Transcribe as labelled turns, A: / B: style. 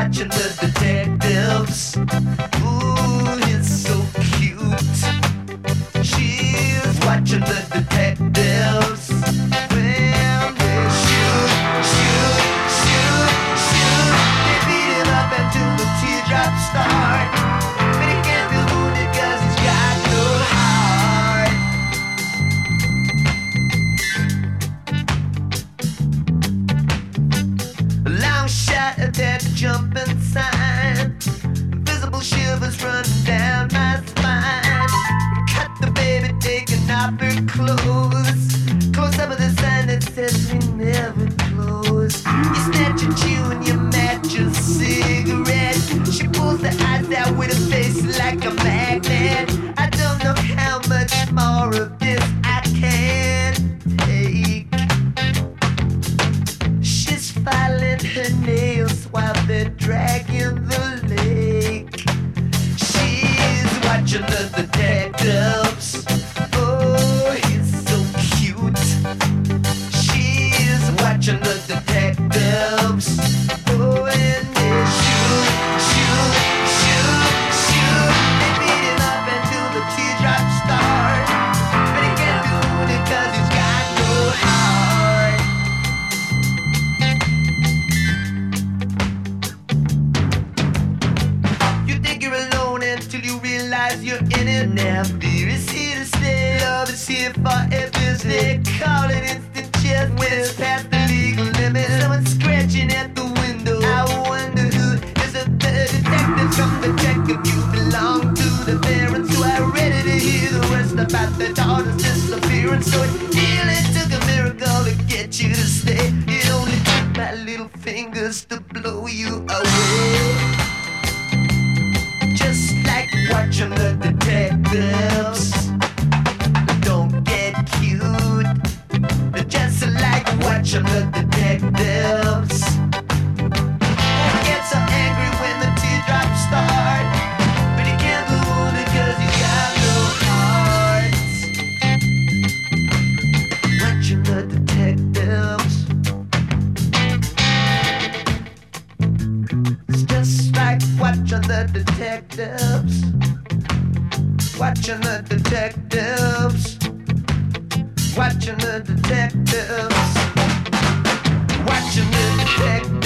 A: watching the detectives. Ooh, he's so cute. She's watching the detectives. When they shoot, they beat him up until the teardrops start. But he can't be wounded 'cause he's got no heart. A long shot at that jumping sign. Invisible shivers running down my spine. Cut the baby taking off her clothes. Close up with a sign that says we never close. You snatch a chew and you match a cigarette. She pulls the eyes out with a face like a magnet. I don't know how much more of this I can take. She's filing her nails while they're dragging the lake. She's watching the detectives. Oh, he's so cute. She's watching the detectives. Oh, and they shoot. They beat him up until the teardrops start. But he can't do it 'cause he's got no heart. You think you're alone until you realize you're in it. Now fear is here to stay. Love is here forever. They call it instant chess when it's past the legal limit. Someone's scratching at the window. I wonder who is it. The detective from the check if you belong to the parents who are ready to hear the worst about their daughter's disappearance. So it really took a miracle to get you to stay. It only took my little fingers to blow you away. Just like watching the detectives. Don't get cute. Just like watching the detectives. I get so angry when the teardrops start. But he can't move because he's got no heart. Watching the detectives. It's just like watching the detectives. Watching the detectives. Watching the detectives. Watching the detectives.